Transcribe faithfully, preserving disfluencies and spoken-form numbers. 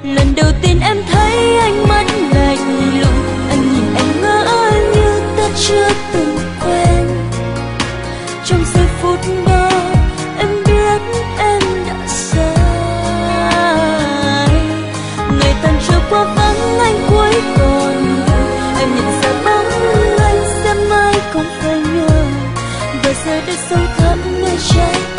Lần đầu tiên em thấy anh mắt lạnh lùng, anh nhìn em ngỡ như ta chưa từng quen. Trong giây phút đó em biết em đã sai. Ngày tan trôi qua vắng anh cuối còn, em nhận ra bóng anh sẽ mãi không phải nhớ. Và giờ đây sâu thẳm nơi trái